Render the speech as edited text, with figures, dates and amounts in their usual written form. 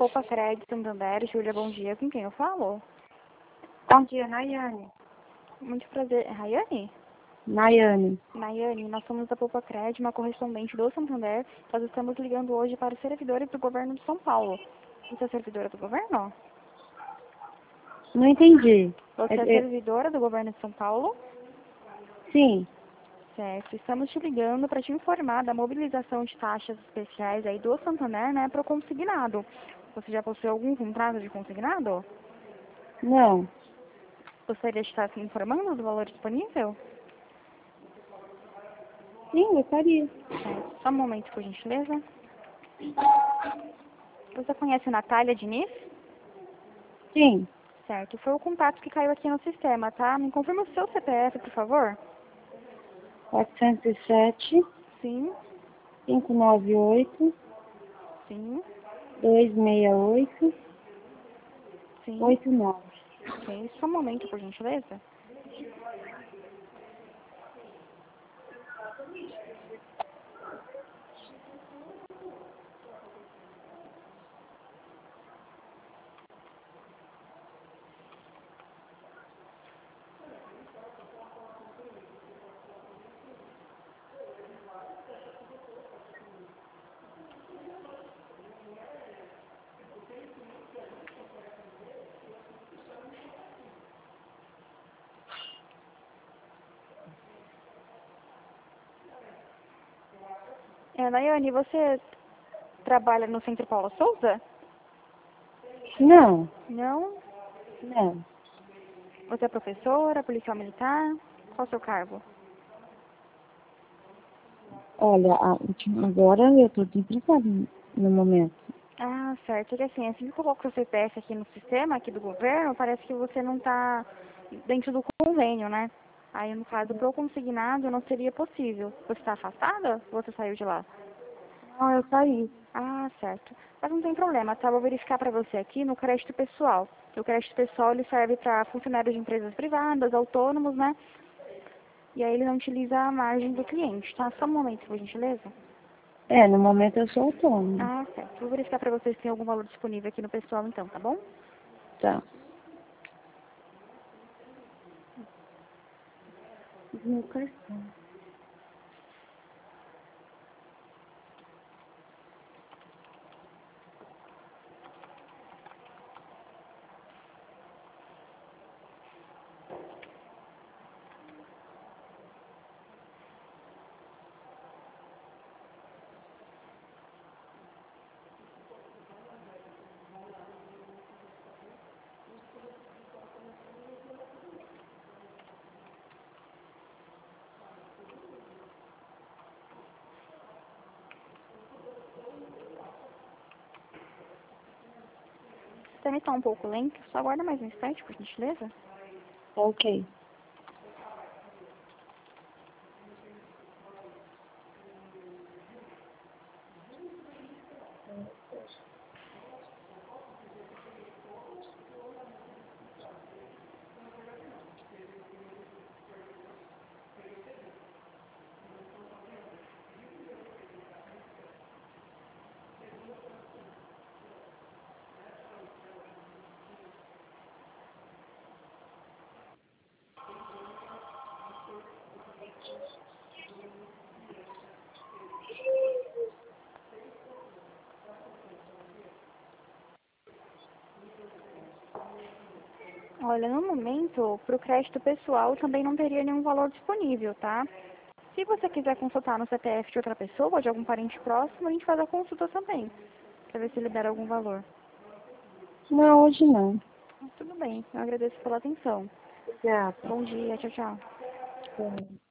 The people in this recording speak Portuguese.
Poupa Cred, Santander, Júlia, bom dia. Com quem eu falo? Bom dia, Nayane. Muito prazer. É Rayane? Nayane. Nayane, nós somos da Poupa Cred, uma correspondente do Santander. Nós estamos ligando hoje para servidores do governo de São Paulo. Você é servidora do governo? Não entendi. Você é servidora do governo de São Paulo? Sim. Certo. Estamos te ligando para te informar da mobilização de taxas especiais aí do Santander, né, para o consignado. Você já possui algum contrato de consignado? Não. Gostaria de estar se informando do valor disponível? Sim, gostaria. Certo. Só um momento, por gentileza. Você conhece Natália Diniz? Sim. Certo. Foi o contato que caiu aqui no sistema, tá? Me confirma o seu CPF, por favor. 407, Sim, 598, sim, 268, sim. 89. Ok. Só um momento, por gentileza. Nayane, você trabalha no Centro Paula Souza? Não. Não. Não. Você é professora, policial militar? Qual o seu cargo? Olha, agora eu estou desempregada no momento. Ah, certo. É que assim que eu coloco o seu CPF aqui no sistema, aqui do governo, parece que você não está dentro do convênio, né? Aí, no caso, para o consignado não seria possível. Você está afastada ou você saiu de lá? Não, eu saí. Ah, certo. Mas não tem problema, tá? Vou verificar para você aqui no crédito pessoal. O crédito pessoal ele serve para funcionários de empresas privadas, autônomos, né? E aí ele não utiliza a margem do cliente, tá? Só um momento, por gentileza. No momento eu sou autônoma. Ah, certo. Vou verificar para vocês se tem algum valor disponível aqui no pessoal, então, tá bom? Tá. Meu cartão. O sistema está um pouco lento, só aguarda mais um instante, por gentileza. Ok. Olha, no momento, para o crédito pessoal também não teria nenhum valor disponível, tá? Se você quiser consultar no CPF de outra pessoa, ou de algum parente próximo, a gente faz a consulta também, para ver se libera algum valor. Não, hoje não. Tudo bem, eu agradeço pela atenção. Obrigada. Bom dia, tchau, tchau. Tá.